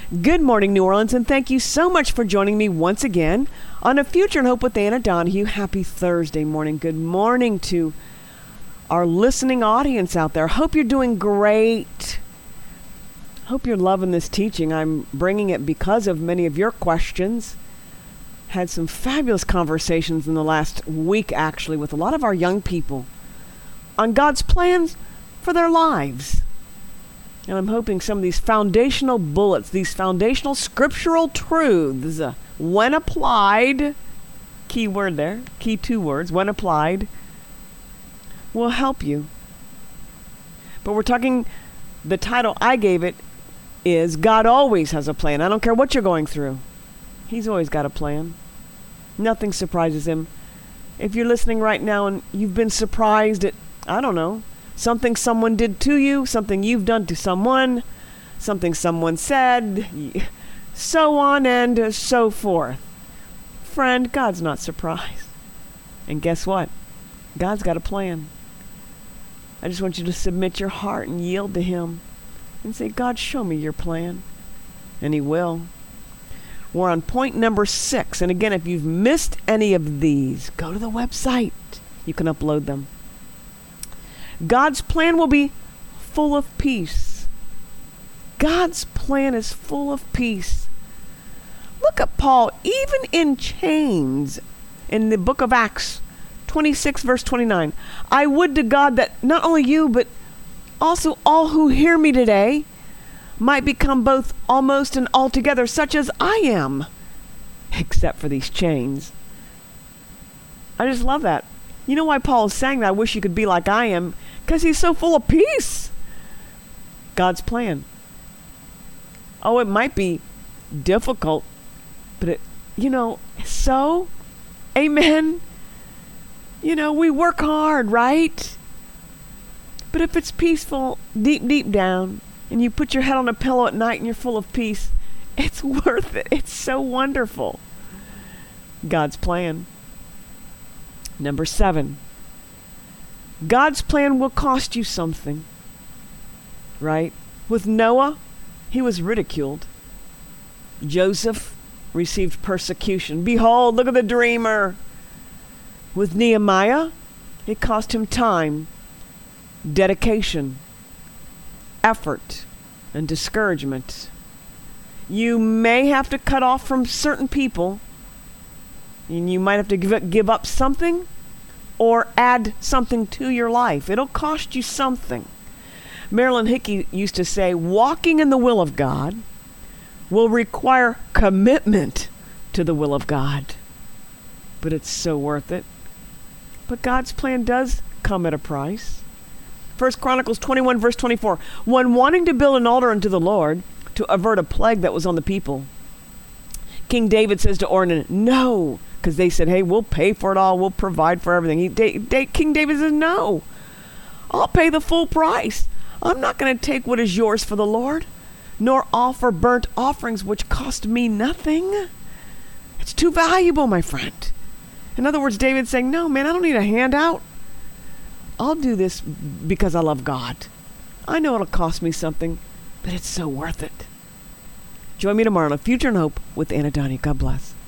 Good morning, New Orleans, and thank you so much for joining me once again on A Future in Hope with Anna Donahue. Happy Thursday morning. Good morning to our listening audience out there. Hope you're doing great. Hope you're loving this teaching. I'm bringing it because of many of your questions. Had some fabulous conversations in the last week, actually, with a lot of our young people on God's plans for their lives. And I'm hoping some of these foundational bullets, these foundational scriptural truths, when applied, key word there, key 2 words, when applied, will help you. But we're talking, the title I gave it is God Always Has a Plan. I don't care what you're going through. He's always got a plan. Nothing surprises him. If you're listening right now and you've been surprised at, I don't know, something someone did to you, something you've done to someone, something someone said, so on and so forth. Friend, God's not surprised. And guess what? God's got a plan. I just want you to submit your heart and yield to Him and say, God, show me your plan. And He will. We're on point number 6. And again, if you've missed any of these, go to the website. You can upload them. God's plan will be full of peace. God's plan is full of peace. Look at Paul, even in chains, in the book of Acts 26, verse 29. I would to God that not only you, but also all who hear me today might become both almost and altogether such as I am, except for these chains. I just love that. You know why Paul is saying that? I wish you could be like I am. Because he's so full of peace. God's plan. Oh, it might be difficult, but so, amen. We work hard, right? But if it's peaceful deep, deep down, and you put your head on a pillow at night and you're full of peace, it's worth it. It's so wonderful. God's plan. Number 7. God's plan will cost you something, right? With Noah, he was ridiculed. Joseph received persecution. Behold, look at the dreamer. With Nehemiah, it cost him time, dedication, effort, and discouragement. You may have to cut off from certain people, and you might have to give up something or add something to your life. It'll cost you something. Marilyn Hickey used to say, walking in the will of God will require commitment to the will of God. But it's so worth it. But God's plan does come at a price. 1 Chronicles 21, verse 24. When wanting to build an altar unto the Lord to avert a plague that was on the people, King David says to Ornan, no, because they said, hey, we'll pay for it all. We'll provide for everything. King David says, no, I'll pay the full price. I'm not going to take what is yours for the Lord, nor offer burnt offerings which cost me nothing. It's too valuable, my friend. In other words, David's saying, no, man, I don't need a handout. I'll do this because I love God. I know it'll cost me something, but it's so worth it. Join me tomorrow on A Future in Hope with Anna Donahue. God bless.